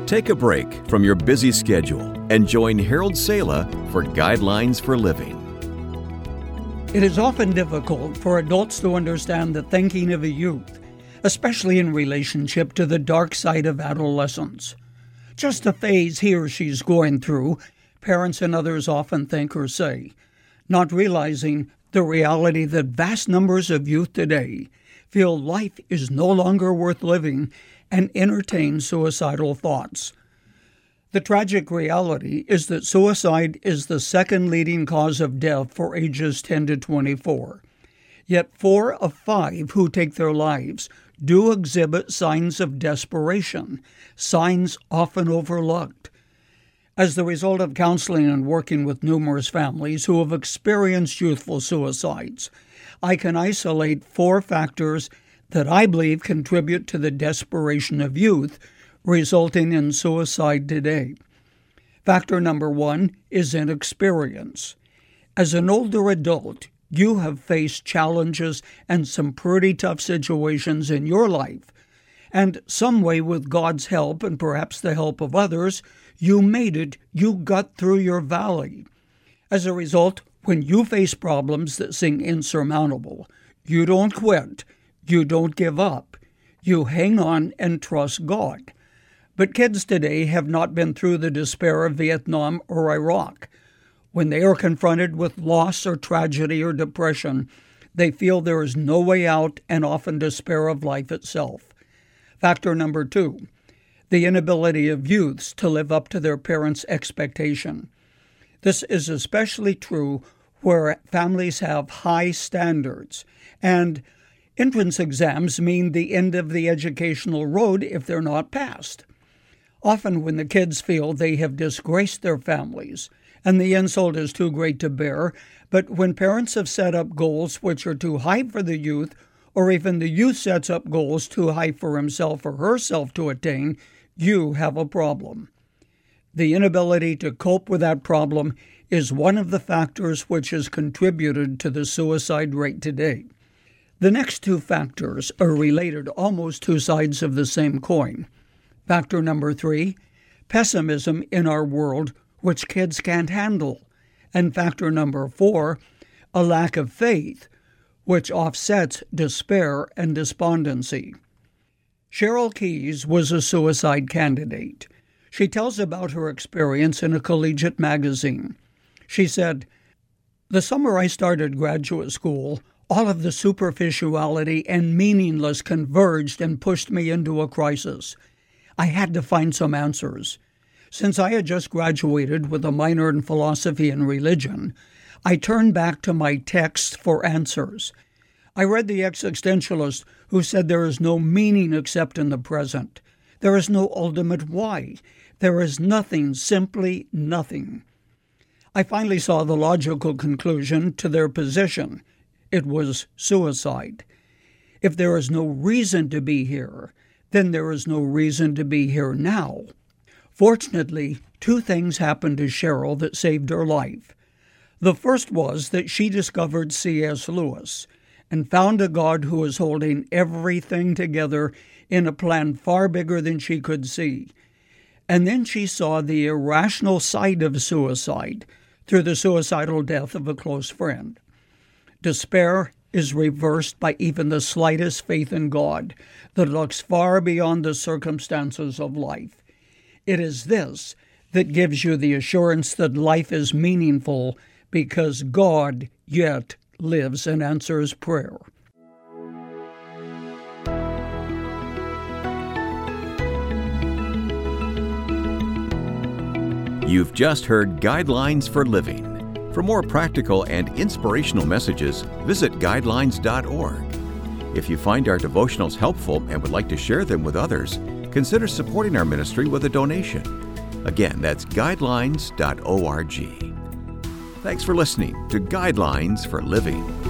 Take a break from your busy schedule and join Harold Sala for Guidelines for Living. It is often difficult for adults to understand the thinking of a youth, especially in relationship to the dark side of adolescence. Just a phase he or she's going through, parents and others often think or say, not realizing the reality that vast numbers of youth today feel life is no longer worth living and entertain suicidal thoughts. The tragic reality is that suicide is the second leading cause of death for ages 10 to 24. Yet 4 of 5 who take their lives do exhibit signs of desperation, signs often overlooked. As the result of counseling and working with numerous families who have experienced youthful suicides, I can isolate 4 factors that I believe contribute to the desperation of youth resulting in suicide today. Factor number 1 is inexperience. As an older adult, you have faced challenges and some pretty tough situations in your life, and some way with God's help and perhaps the help of others, you made it, you got through your valley. As a result, when you face problems that seem insurmountable, you don't quit, you don't give up, you hang on and trust God. But kids today have not been through the despair of Vietnam or Iraq. When they are confronted with loss or tragedy or depression, they feel there is no way out and often despair of life itself. Factor number 2, the inability of youths to live up to their parents' expectation. This is especially true where families have high standards, and entrance exams mean the end of the educational road if they're not passed. Often when the kids feel they have disgraced their families, and the insult is too great to bear, but when parents have set up goals which are too high for the youth, or even the youth sets up goals too high for himself or herself to attain, you have a problem. The inability to cope with that problem is one of the factors which has contributed to the suicide rate today. The next 2 factors are related, almost 2 sides of the same coin. Factor number 3, pessimism in our world, which kids can't handle. And factor number 4, a lack of faith, which offsets despair and despondency. Cheryl Keys was a suicide candidate. She tells about her experience in a collegiate magazine. She said, "The summer I started graduate school, all of the superficiality and meaningless converged and pushed me into a crisis. I had to find some answers. Since I had just graduated with a minor in philosophy and religion, I turned back to my texts for answers. I read the existentialist who said there is no meaning except in the present. There is no ultimate why. There is nothing, simply nothing. I finally saw the logical conclusion to their position. It was suicide. If there is no reason to be here, then there is no reason to be here now." Fortunately, 2 things happened to Cheryl that saved her life. The first was that she discovered C.S. Lewis and found a God who was holding everything together in a plan far bigger than she could see. And then she saw the irrational side of suicide through the suicidal death of a close friend. Despair is reversed by even the slightest faith in God that looks far beyond the circumstances of life. It is this that gives you the assurance that life is meaningful because God yet lives and answers prayer. You've just heard Guidelines for Living. For more practical and inspirational messages, visit guidelines.org. If you find our devotionals helpful and would like to share them with others, consider supporting our ministry with a donation. Again, that's guidelines.org. Thanks for listening to Guidelines for Living.